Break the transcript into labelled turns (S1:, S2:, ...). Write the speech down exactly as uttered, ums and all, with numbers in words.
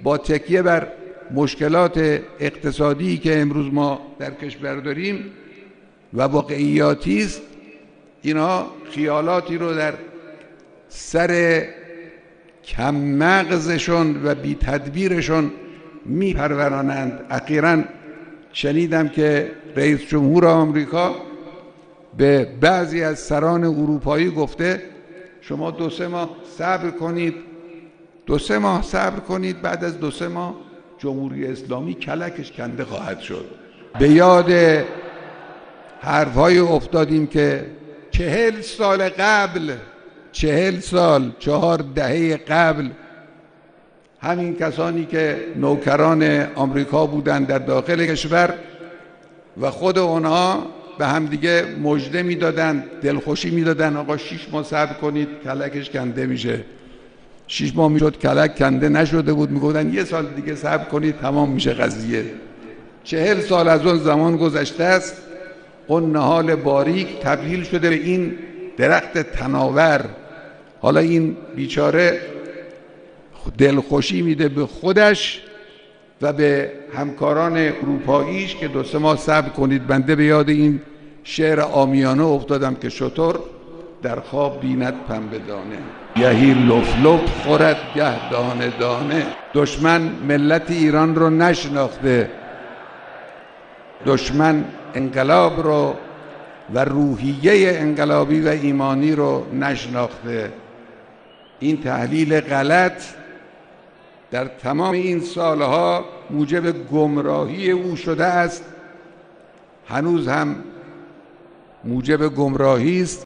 S1: با تکیه بر مشکلات اقتصادی که امروز ما در کشور داریم و واقعیاتی است، اینا خیالاتی رو در سر کم مغزشون و بی تدبیرشون می پرورانند. اخیراً شنیدم که رئیس جمهور آمریکا به بعضی از سران اروپایی گفته شما دو سه ماه صبر کنید، دو سه ماه صبر کنید، بعد از دو سه ماه جمهوری اسلامی کلکش کنده خواهد شد. به یاد حرفهای افتادیم که چهل سال قبل، چهل سال، چهار دهه قبل، همین کسانی که نوکران آمریکا بودند در داخل کشور و خود اونها به همدیگه مژده میدادند، دلخوشی میدادند آقا شیش ماه صبر کنید کلکش کنده میشه. شیش ماه میشد کلک کنده نشده بود، میگفتن یه سال دیگه صبر کنید تمام میشه قضیه. چهل سال از اون زمان گذشته است، اون نهال باریک تبدیل شده به این درخت تناور. حالا این بیچاره دلخوشی میده به خودش و به همکاران اروپاییش که دو سه ماه صبر کنید. بنده به یاد این شعر عامیانه افتادم که شتر در خواب بیند پنبه دانه، گهی لف لف خورد گه دانه دانه. دشمن ملت ایران رو نشناخته، دشمن انقلاب رو و روحیه انقلابی و ایمانی رو نشناخته. این تحلیل غلط در تمام این سالها موجب گمراهی او شده است، هنوز هم موجب گمراهی است